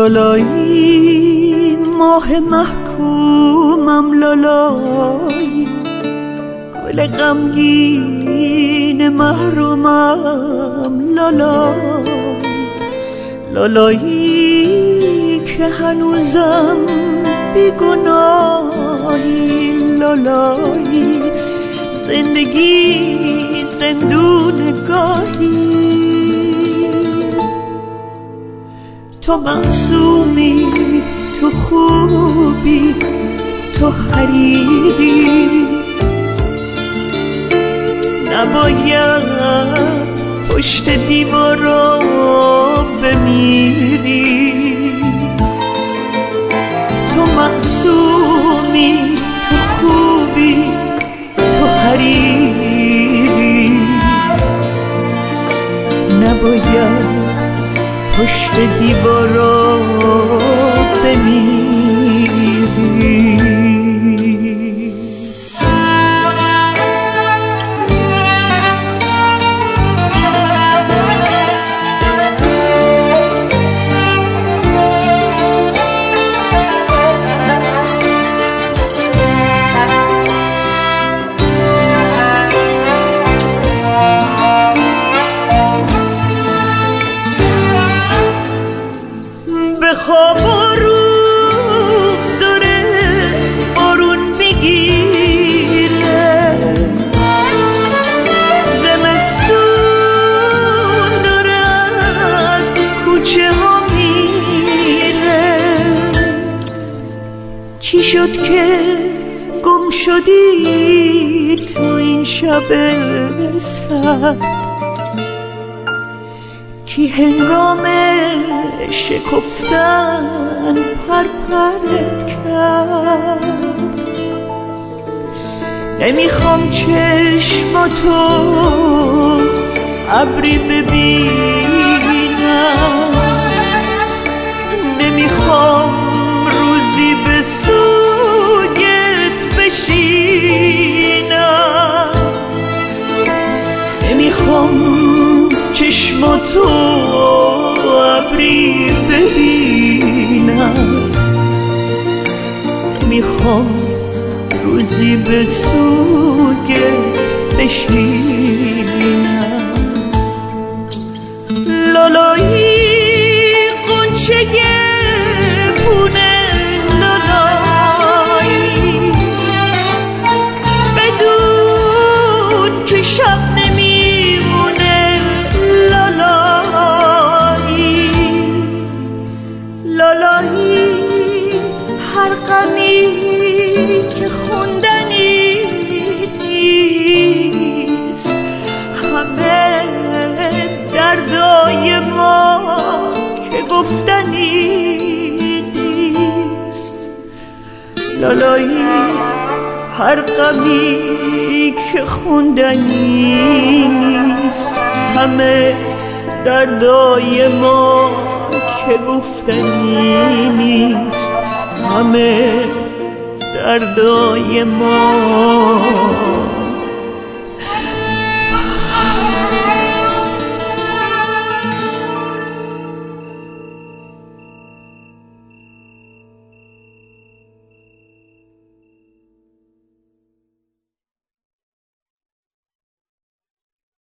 لالایی ماه محکومم، لالایی گل غمگین محرومم، لالایی لالایی که هنوزم بیگناهی، لالایی زندگی زندون گاهی. تو معصومی، تو خوبی، تو حریری، نباید پشت دیوارا بمیری. تو معصومی، تو خوبی، تو حریری، نباید پشت دیوارا بمیری. خواب رو داره بارون میگیره، زمستون داره از کوچه ها میره. چی شد که گم شدی تو این شب سرد؟ کی هنگام شکفتن پرپرت کرد؟ نمیخوام چشماتو ابری ببینم، نمیخوام روزی به سوگت بشینم، نمیخوام چشماتو ابری ببینم، نمیخوام روزی به سوگت بشینم. لالایی غنچه پونه، لالایی بدون که شب نمیمونه، لالایی هر غمی که خوندنی نیست، همه دردای ما که گفتنی نیست. لالایی هر غمی که خوندنی نیست، همه دردای ما که گفتنی نیست، همه دردای ما